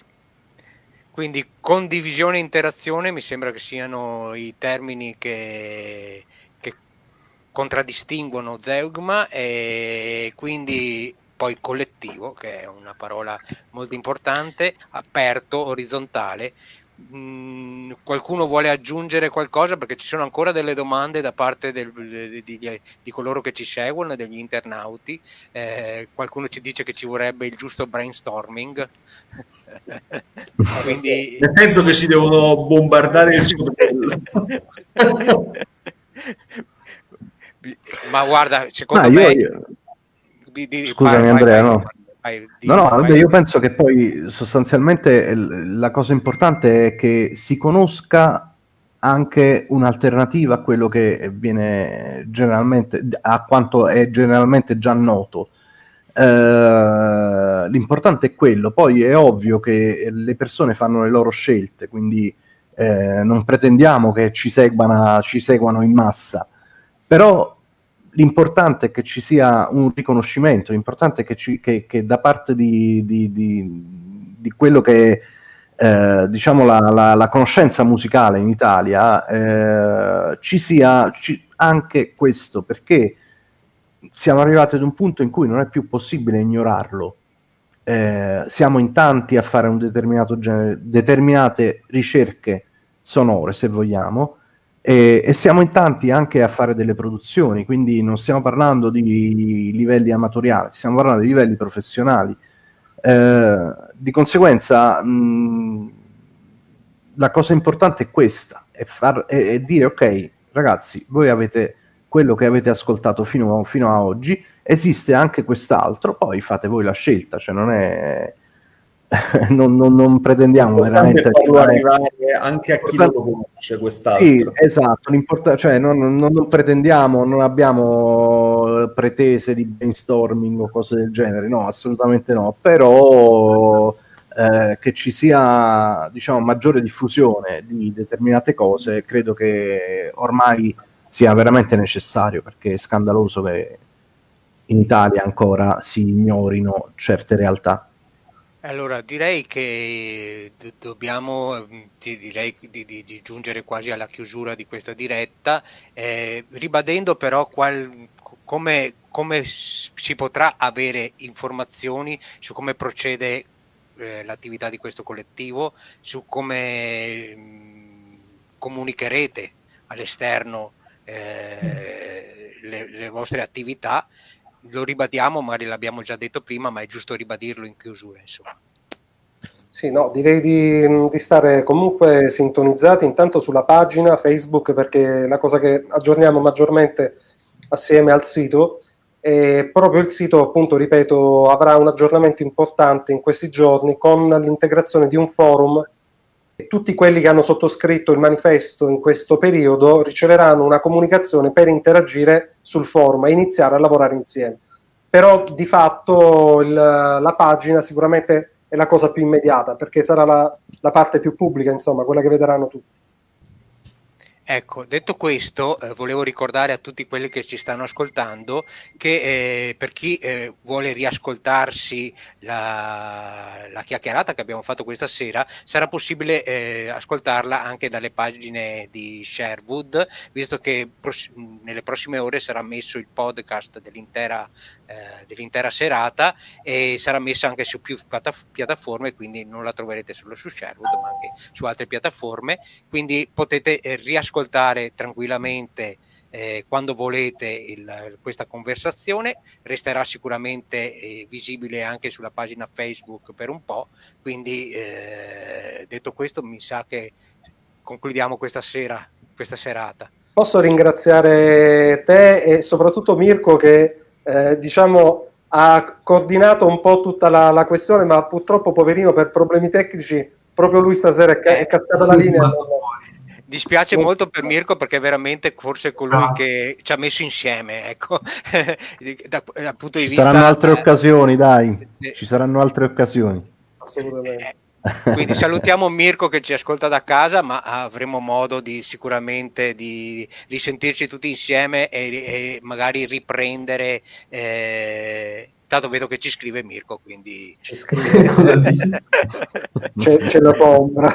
Quindi condivisione e interazione mi sembra che siano i termini che, che contraddistinguono Zeugma, e quindi poi collettivo, che è una parola molto importante, aperto, orizzontale. Mm, qualcuno vuole aggiungere qualcosa, perché ci sono ancora delle domande da parte del, di, di, di coloro che ci seguono, degli internauti. Eh, qualcuno ci dice che ci vorrebbe il giusto brainstorming. Quindi penso che ci devono bombardare il cervello. Ma guarda, secondo ah, me io, io... Di, di, scusami vai, Andrea, vai, no vai, vai, di, no, no, vai. io penso che poi sostanzialmente la cosa importante è che si conosca anche un'alternativa a quello che viene generalmente, a quanto è generalmente già noto. Uh, l'importante è quello. Poi è ovvio che le persone fanno le loro scelte, quindi eh, non pretendiamo che ci seguano, ci seguano in massa, però l'importante è che ci sia un riconoscimento, l'importante è che, ci, che, che da parte di, di, di, di quello che è eh, diciamo la, la, la conoscenza musicale in Italia eh, ci sia ci, anche questo, perché siamo arrivati ad un punto in cui non è più possibile ignorarlo. Eh, siamo in tanti a fare un determinato genere, determinate ricerche sonore, se vogliamo, e, e siamo in tanti anche a fare delle produzioni, quindi non stiamo parlando di livelli amatoriali, stiamo parlando di livelli professionali. Eh, di conseguenza mh, la cosa importante è questa, è, far, è, è dire ok ragazzi, voi avete quello che avete ascoltato fino a, fino a oggi, esiste anche quest'altro, poi fate voi la scelta, cioè non è non, non, non pretendiamo veramente di arrivare anche a chi non lo conosce quest'altro. Sì, esatto, l'importante, cioè non, non, non pretendiamo, non abbiamo pretese di brainstorming o cose del genere, no, assolutamente no, però eh, che ci sia, diciamo, maggiore diffusione di determinate cose, credo che ormai sia veramente necessario, perché è scandaloso che in Italia ancora si ignorino certe realtà. Allora direi che d- dobbiamo ti direi di, di, di giungere quasi alla chiusura di questa diretta, eh, ribadendo però qual, come, come si potrà avere informazioni su come procede eh, l'attività di questo collettivo, su come mh, comunicherete all'esterno eh, le, le vostre attività. Lo ribadiamo, magari l'abbiamo già detto prima, ma è giusto ribadirlo in chiusura, insomma. Sì, no, direi di, di stare comunque sintonizzati intanto sulla pagina Facebook, perché è la cosa che aggiorniamo maggiormente assieme al sito, e proprio il sito, appunto, ripeto, avrà un aggiornamento importante in questi giorni con l'integrazione di un forum tutti quelli che hanno sottoscritto il manifesto in questo periodo riceveranno una comunicazione per interagire sul forum e iniziare a lavorare insieme. Però di fatto il, la pagina sicuramente è la cosa più immediata, perché sarà la, la parte più pubblica, insomma, quella che vedranno tutti. Ecco, detto questo, eh, volevo ricordare a tutti quelli che ci stanno ascoltando che eh, per chi eh, vuole riascoltarsi la, la chiacchierata che abbiamo fatto questa sera, sarà possibile eh, ascoltarla anche dalle pagine di Sherwood, visto che pros- nelle prossime ore sarà messo il podcast dell'intera, eh, dell'intera serata e sarà messa anche su più piattaf- piattaforme, quindi non la troverete solo su Sherwood ma anche su altre piattaforme, quindi potete eh, riascoltare tranquillamente eh, quando volete il, questa conversazione. Resterà sicuramente eh, visibile anche sulla pagina Facebook per un po', quindi eh, detto questo mi sa che concludiamo questa sera, questa serata. Posso ringraziare te e soprattutto Mirko che eh, diciamo ha coordinato un po' tutta la, la questione, ma purtroppo poverino per problemi tecnici proprio lui stasera è, ca- è cascata la linea. Dispiace molto per Mirko perché veramente forse colui ah. che ci ha messo insieme, ecco. da, dal punto di ci vista, saranno altre eh, occasioni, dai, sì. ci saranno altre occasioni. Assolutamente. Eh, quindi salutiamo Mirko che ci ascolta da casa, ma avremo modo di sicuramente di risentirci tutti insieme e, e magari riprendere. Eh, tanto vedo che ci scrive Mirko, quindi ci scrive. Cosa dici? c'è, c'è la ombra.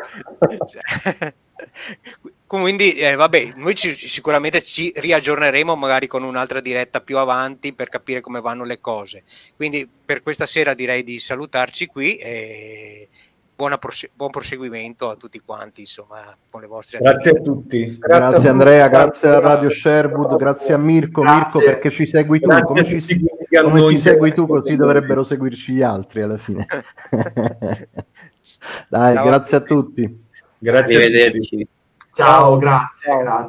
Quindi eh, vabbè, noi ci, sicuramente ci riaggiorneremo magari con un'altra diretta più avanti per capire come vanno le cose. Quindi per questa sera direi di salutarci qui e buona prose- buon proseguimento a tutti quanti, insomma, con le vostre grazie attività. a tutti. Grazie, grazie Andrea, grazie a Radio Sherwood, grazie a Mirko, grazie. Mirko perché ci segui tu, grazie come, ci, come ci segui tu così dovrebbero seguirci gli altri alla fine. Dai, ciao, grazie a tutti. Grazie a tutti. Ciao, grazie. Ciao. grazie.